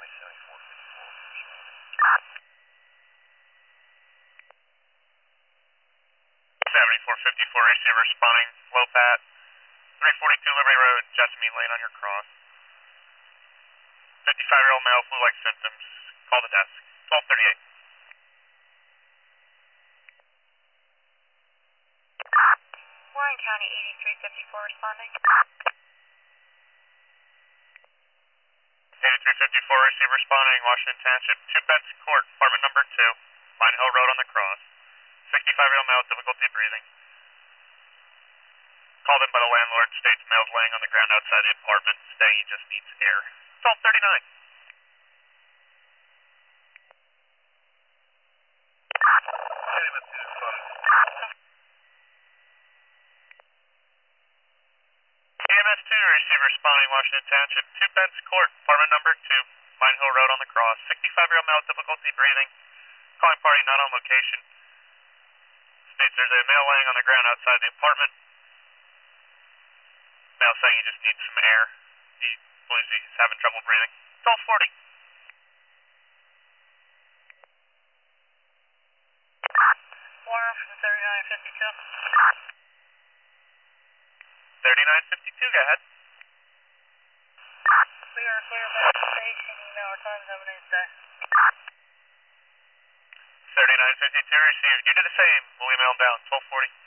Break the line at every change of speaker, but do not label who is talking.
7454, receiver responding, low pat, 342 Liberty Road, Jessamine Lane on your cross. 55-year-old male, flu-like symptoms, call the desk, 1238.
Warren County 8354 responding.
8354, receiver responding, Washington Township, 2 Benson Court, apartment number 2, Mine Hill Road on the cross. 65-year-old male, difficulty breathing. Called in by the landlord, states male's laying on the ground outside the apartment, saying he just needs air. 1239. KMS2, receiver responding, Washington Township, 2 Benson Court, apartment number 2, Mine Hill Road on the cross. 65-year-old male, difficulty breathing. Calling party not on location. States there's a male laying on the ground outside the apartment. Male saying he just needs some air. He believes he's having trouble breathing. 1240.
Warren from 3952.
3952, go ahead.
We are clear back to station, email or times, have a nice day.
3952 received. You do the same. We'll email him down. 1240.